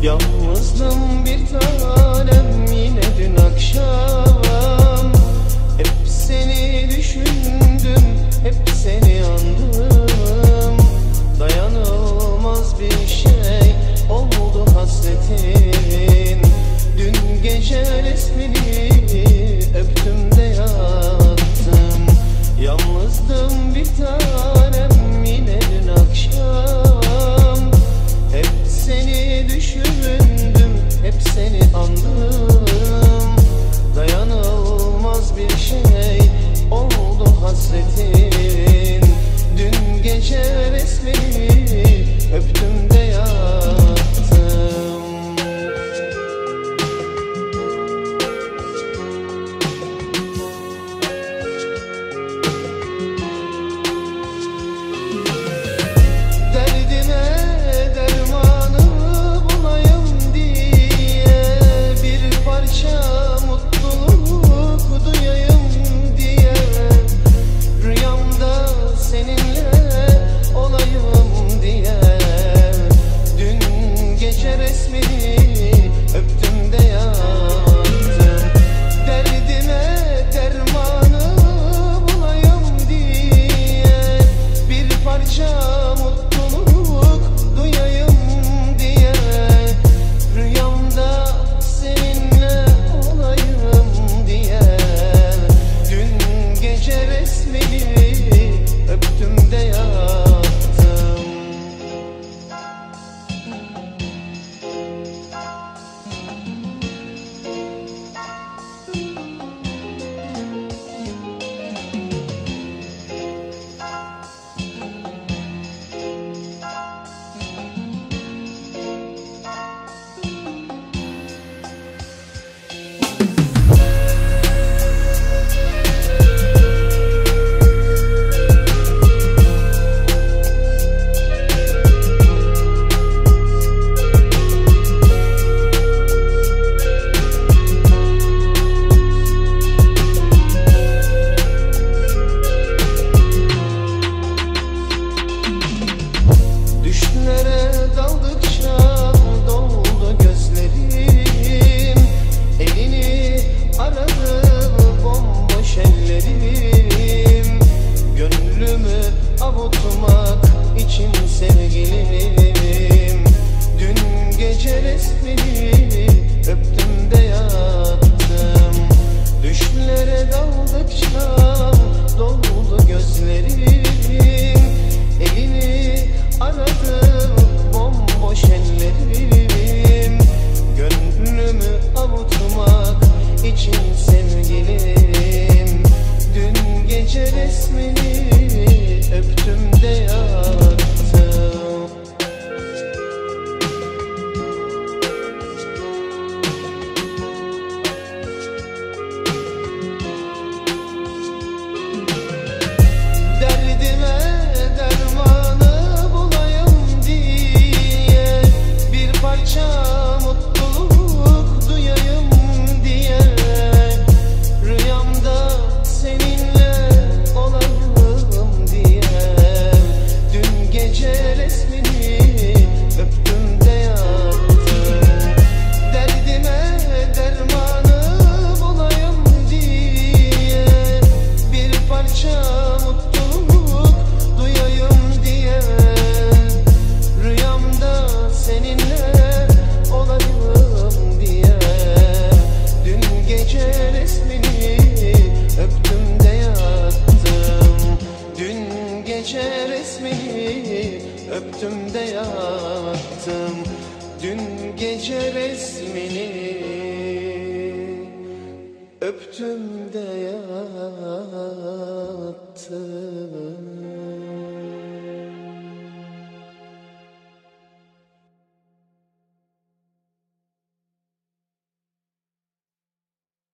Yalnızdım bir tanem yine dün akşam. Hep seni düşündüm, hep seni andım. Dayanılmaz bir şey oldu hasretin. Dün gece resmini öptüm de yattım. Yalnızdım bir tanem yine dün akşam. Hep seni düşündüm, hep seni andım. Dayanılmaz bir şey oldu hasretin. Dün gece resmini öptüm de yattım. Öptüm de yattım dün gece resmini. Öptüm de yattım.